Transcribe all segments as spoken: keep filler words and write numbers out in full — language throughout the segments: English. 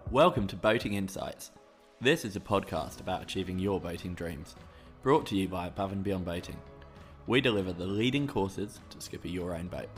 Welcome to Boating Insights. This is a podcast about achieving your boating dreams, brought to you by Above and Beyond Boating. We deliver the leading courses to skipper your own boat.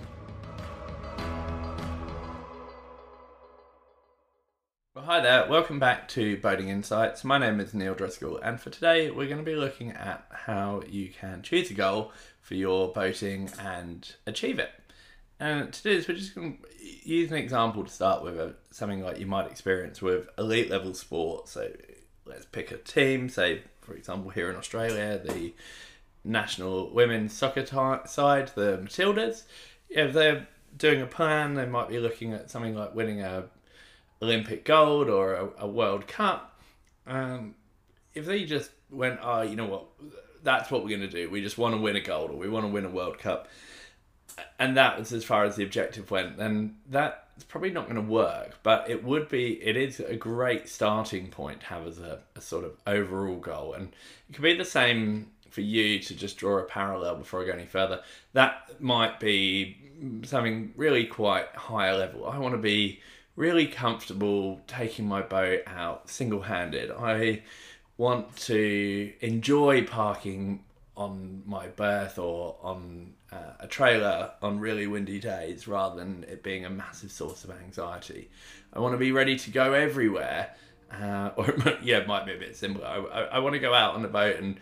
Well, hi there, welcome back to Boating Insights. My name is Neil Driscoll, and for today we're going to be looking at how you can choose a goal for your boating and achieve it. And to do this, we're just going to use an example to start with, uh, something like you might experience with elite level sport. So let's pick a team, say for example here in Australia, the national women's soccer t- side, the Matildas. If they're doing a plan, they might be looking at something like winning a Olympic gold or a, a World Cup. Um, if they just went, oh, you know what, that's what we're going to do. We just want to win a gold or we want to win a World Cup. And that was as far as the objective went, then that's probably not going to work. But it would be, it is a great starting point to have as a, a sort of overall goal. And it could be the same for you to just draw a parallel before I go any further. That might be something really quite high level. I want to be really comfortable taking my boat out single-handed. I want to enjoy parking on my berth or on uh, a trailer on really windy days rather than it being a massive source of anxiety. I want to be ready to go everywhere, uh, or it might, yeah, it might be a bit simpler. I, I, I want to go out on the boat and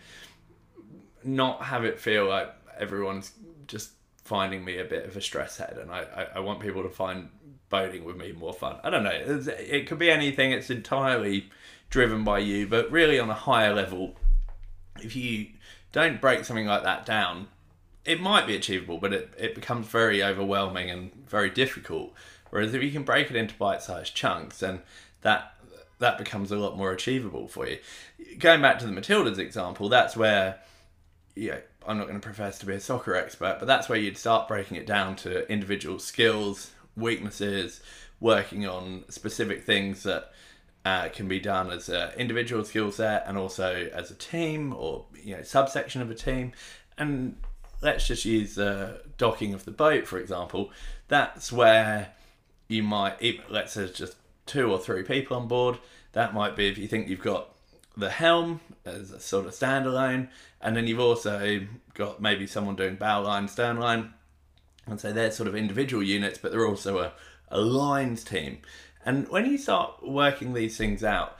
not have it feel like everyone's just finding me a bit of a stress head, and I, I, I want people to find boating with me more fun. I don't know, it's, it could be anything, it's entirely driven by you, but really on a higher level, if you don't break something like that down, it might be achievable, but it, it becomes very overwhelming and very difficult. Whereas if you can break it into bite-sized chunks, then that that becomes a lot more achievable for you. Going back to the Matildas example, that's where, yeah, I'm not going to profess to be a soccer expert, but that's where you'd start breaking it down to individual skills, weaknesses, working on specific things that Uh, can be done as an individual skill set and also as a team or, you know, subsection of a team. And let's just use the docking of the boat, for example. That's where you might, let's say just two or three people on board. That might be if you think you've got the helm as a sort of standalone, and then you've also got maybe someone doing bow line, stern line. And so they're sort of individual units, but they're also a, a lines team. And when you start working these things out,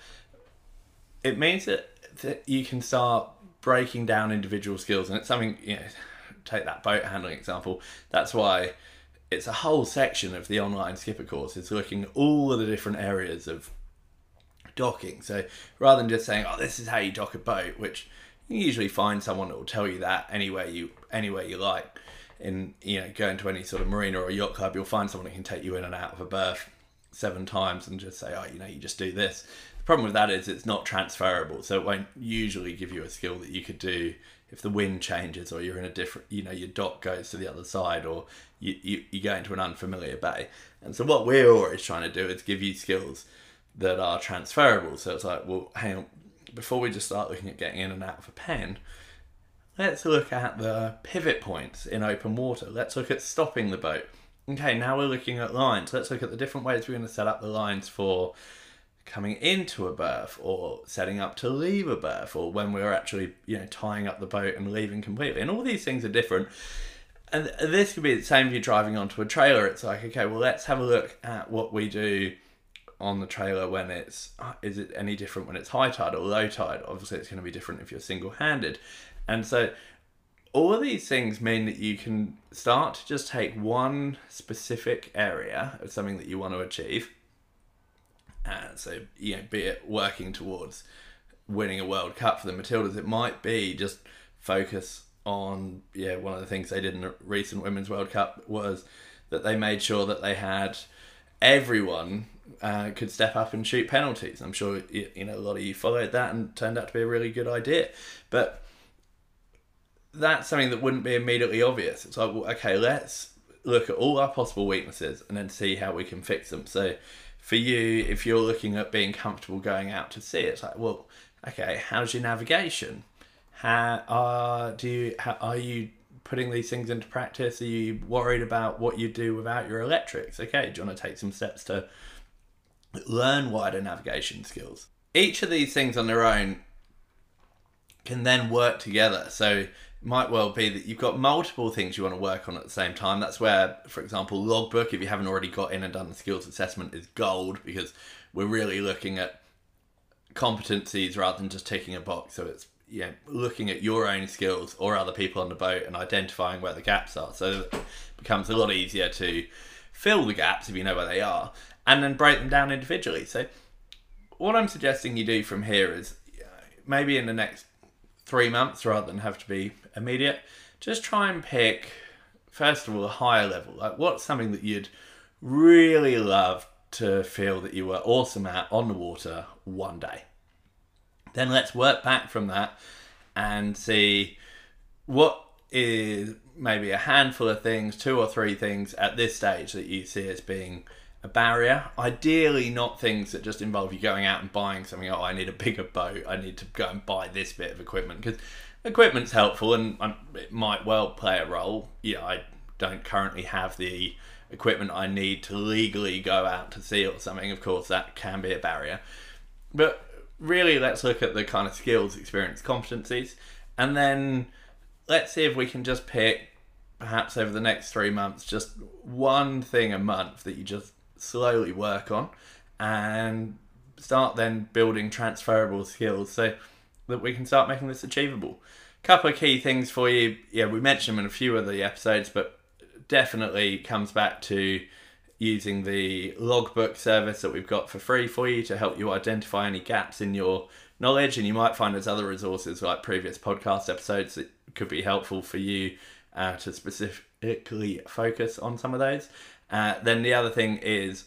it means that, that you can start breaking down individual skills. And it's something, you know, take that boat handling example. That's why it's a whole section of the online skipper course. It's looking at all of the different areas of docking. So rather than just saying, oh, this is how you dock a boat, which you usually find someone that will tell you that anywhere you, anywhere you like. In, you know, going to any sort of marina or a yacht club, you'll find someone that can take you in and out of a berth seven times and just say, oh, you know, you just do this. The problem with that is it's not transferable, so it won't usually give you a skill that you could do if the wind changes or you're in a different, you know, your dock goes to the other side or you, you, you go into an unfamiliar bay. And so what we're always trying to do is give you skills that are transferable. So it's like, well, hang on, before we just start looking at getting in and out of a pen, let's look at the pivot points in open water. Let's look at stopping the boat. Okay, now we're looking at lines. Let's look at the different ways we're going to set up the lines for coming into a berth or setting up to leave a berth or when we're actually, you know, tying up the boat and leaving completely. And all these things are different. And this could be the same if you're driving onto a trailer. It's like, okay, well, let's have a look at what we do on the trailer when it's, is it any different when it's high tide or low tide? Obviously, it's going to be different if you're single-handed. And so all of these things mean that you can start to just take one specific area of something that you want to achieve. And so, you know, be it working towards winning a World Cup for the Matildas, it might be just focus on, yeah, one of the things they did in the recent Women's World Cup was that they made sure that they had everyone uh, could step up and shoot penalties. I'm sure, you know, a lot of you followed that and turned out to be a really good idea. But that's something that wouldn't be immediately obvious. It's like, well, okay, let's look at all our possible weaknesses and then see how we can fix them. So for you, if you're looking at being comfortable going out to sea, it's like, well, okay, how's your navigation? How uh, do you, how, are you putting these things into practice? Are you worried about what you do without your electrics? Okay, do you want to take some steps to learn wider navigation skills. Each of these things on their own can then work together. So it might well be that you've got multiple things you want to work on at the same time. That's where, for example, logbook, if you haven't already got in and done the skills assessment, is gold, because we're really looking at competencies rather than just ticking a box. So it's, you know, looking at your own skills or other people on the boat and identifying where the gaps are. So it becomes a lot easier to fill the gaps if you know where they are, and then break them down individually. So what I'm suggesting you do from here is, maybe in the next three months, rather than have to be immediate, just try and pick, first of all, a higher level. Like, what's something that you'd really love to feel that you were awesome at on the water one day? Then let's work back from that and see what is maybe a handful of things, two or three things at this stage that you see as being a barrier. Ideally not things that just involve you going out and buying something. Oh, I need a bigger boat, I need to go and buy this bit of equipment, because equipment's helpful and it might well play a role. Yeah, I don't currently have the equipment I need to legally go out to sea or something. Of course, that can be a barrier. But really, let's look at the kind of skills, experience, competencies, and then let's see if we can just pick, perhaps over the next three months, just one thing a month that you just slowly work on, and start then building transferable skills so that we can start making this achievable. Couple of key things for you. Yeah, we mentioned them in a few of the episodes, but definitely comes back to using the logbook service that we've got for free for you to help you identify any gaps in your knowledge. And you might find there's other resources like previous podcast episodes that could be helpful for you uh, to specifically focus on some of those. Uh, then the other thing is,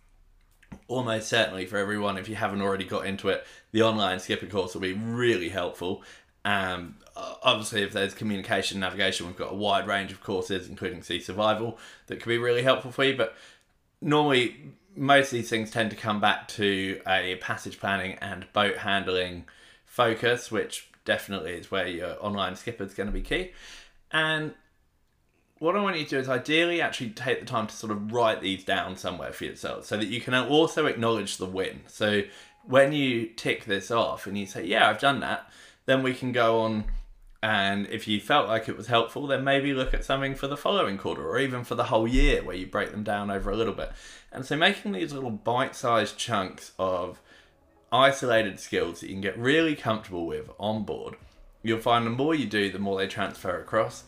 almost certainly for everyone, if you haven't already got into it, the online skipper course will be really helpful. Um, obviously, if there's communication, navigation, we've got a wide range of courses, including sea survival, that could be really helpful for you. But normally, most of these things tend to come back to a passage planning and boat handling focus, which definitely is where your online skipper is going to be key. And what I want you to do is ideally actually take the time to sort of write these down somewhere for yourself so that you can also acknowledge the win. So when you tick this off and you say, yeah, I've done that, then we can go on, and if you felt like it was helpful, then maybe look at something for the following quarter or even for the whole year where you break them down over a little bit. And so making these little bite-sized chunks of isolated skills that you can get really comfortable with on board, you'll find the more you do, the more they transfer across.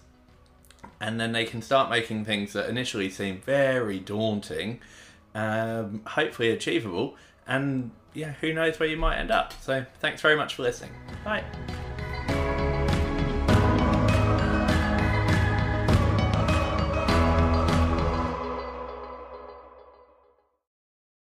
And then they can start making things that initially seem very daunting, um, hopefully achievable, and yeah, who knows where you might end up. So thanks very much for listening. Bye.